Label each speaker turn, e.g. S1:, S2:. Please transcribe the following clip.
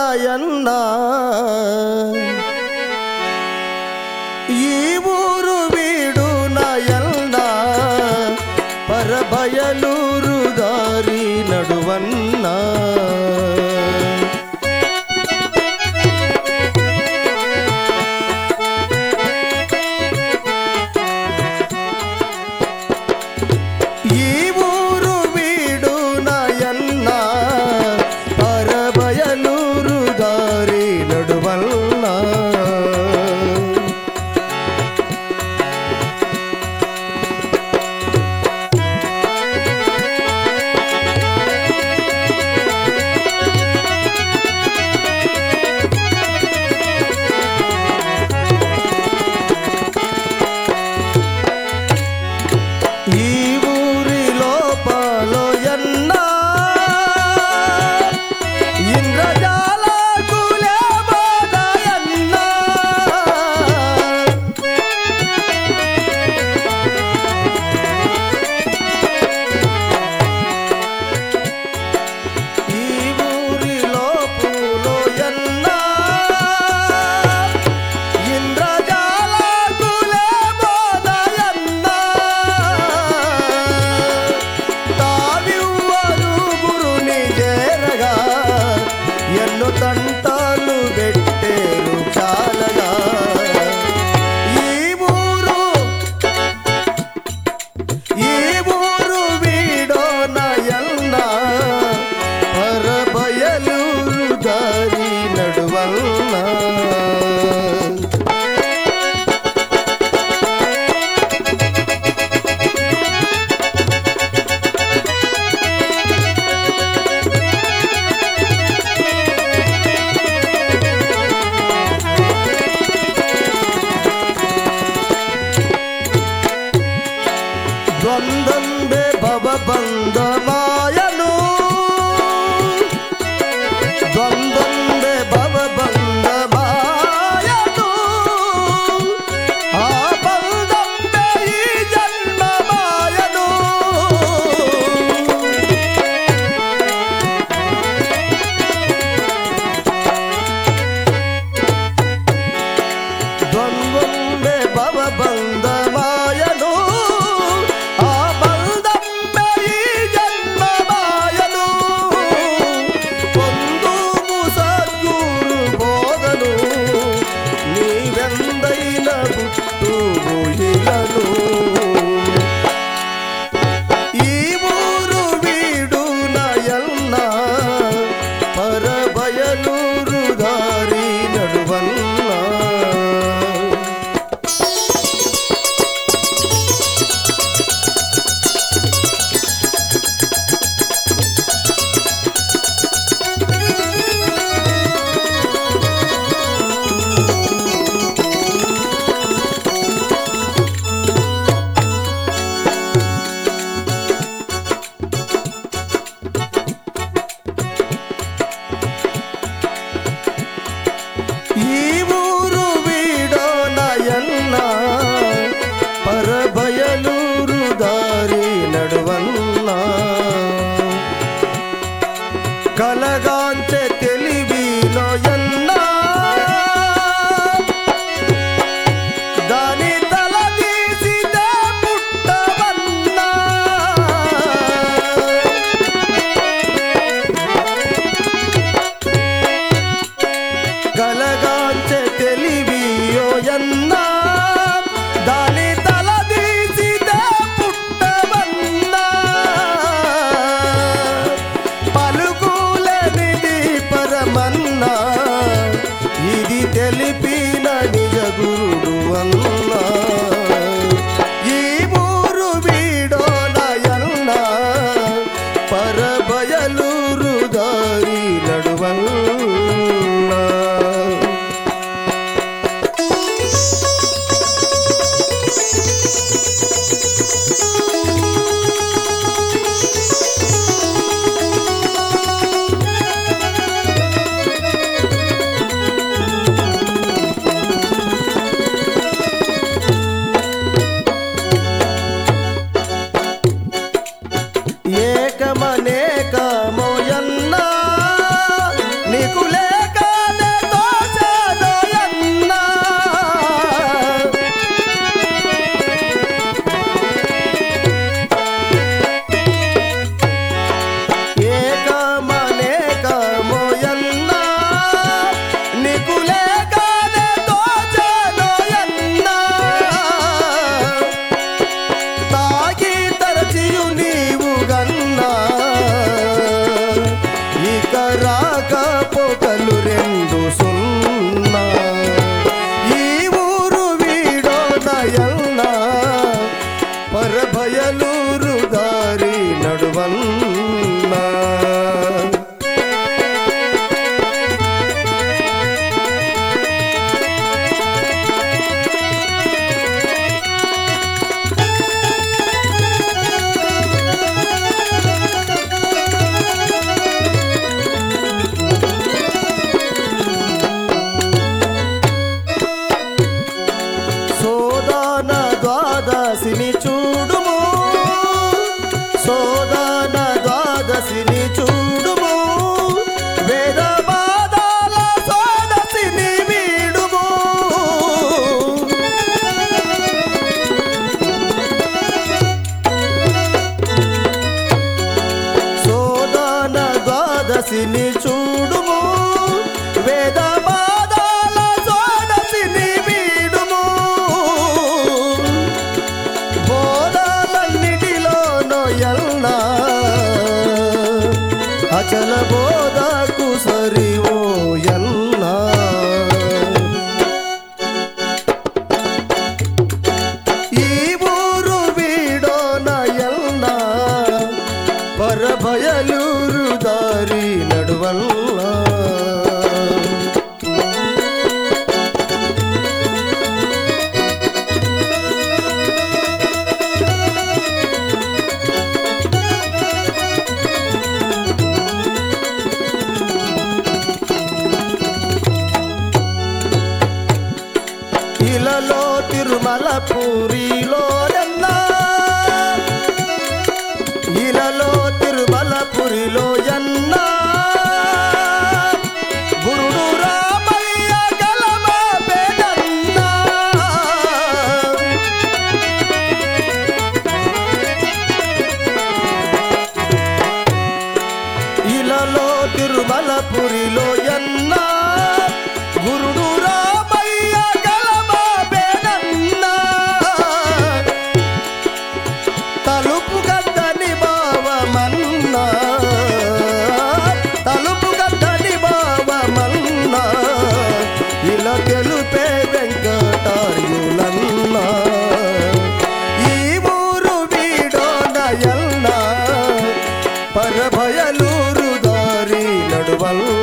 S1: నాయన్న ఈ ఊరు వీడు నాయన్న పరబయలూరు దారి నడువన్నా తంటాలు పెట్టేరు చాలగా ఈ ఊరు వీడో నాయన్న పరబయలూరు దారి నడువన్నా ద్వంద్వందే భవబంధమాయను ద్వంద్వందే భవబంధమాయను ఆ బంధంబే ఈ జన్మమాయను ద్వంద్వందే భవబంధమాయను ఈ ఊరు వీడు నాయన్న పరబయలూరు దారి నడువన్నా పరబయలూరు దారి నడువన్నా కలగాంచె తెలివిలో ఎన్నా దాని తల తీసితే పుట్టవన్నా కలగాంచె తెలివియో ఎన్నా దాని తల తీసితే పుట్టవన్నా పలుకులనిది పరమన్నా ఇది తెలిపిన నిజ గురుడు అన్నా ఈ ఊరు వీడో నాయన్న పరబయలూరు దారి నడువన్నా ద్వాదశిని చూడుము, శోధన ద్వాదశిని చూడుము, వేద బాధాల ద్వాదశిని వీడుము. శోధన ద్వాదశిని చూడుము, వేద బాధాల ద్వాదశిని వీడుము. బోధలన్నిటిలోనో ఎల్నా అచల బోధకు సరివో ఎల్నా. ఈ ఊరు వీడోన ఎల్నా పరభయలూరు దారి నడువల్లా. ఇలలో తిరుమల పూరిలో ఎన్నా, ఇలలో తిరుమల పురిలో ఎన్నా, గురుడు రామయ్య గలమా పెదన్నా. ఇలలో తిరుమల పురిలో ఎన్నా, గురుడు రామయ్య గలమా పెదన్నా. తలుపు గద్దని భావమన్నా, తలుపు గద్దని భావమన్నా, ఇలా తెలుపే వెంకటార్యులన్నా. ఈ ఊరు వీడోన ఎల్నా పరభయలూరు దారి నడువల్లా.